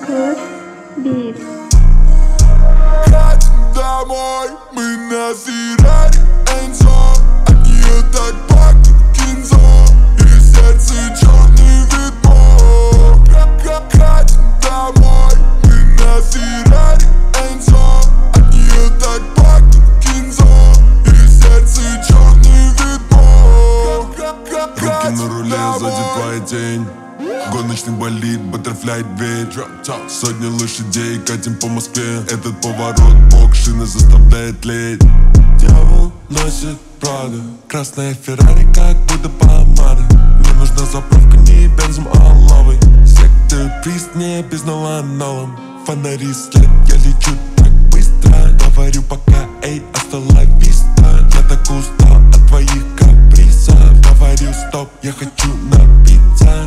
Good Beat. Катим домой, мы на Феррари Энцо. От нее так пахнет кинзо, и сердце черный ведьмо. Катим домой, мы на Феррари Энцо. От нее так пахнет кинзо, и сердце черный ведьмо. Руки на руле, сзади твоя тень. Гоночный болид, баттерфляй дверь. Сотни лошадей, катим по Москве. Этот поворот, бок шины заставляет леть. Дьявол носит Прада, красная Феррари, как будто помада. Мне нужна заправка не бензом, а лавой. Сектор приз, не без налом. Фонари след, я лечу так быстро. Говорю пока, эй, остановись-то. Я так устал от твоих капризов. Говорю стоп, я хочу напиться.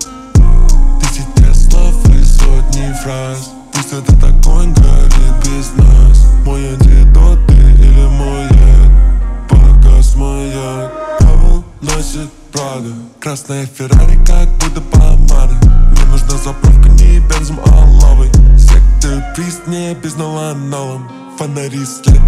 Сотни фраз. Пусть этот огонь горит без нас. Мой антидот ты или мой яд? Погас маяк. Дьявол носит Прада, красная Феррари, как будто помада. Мне нужна заправка не бензом, а лавой. Сектор приз, не без налом. Фонари след,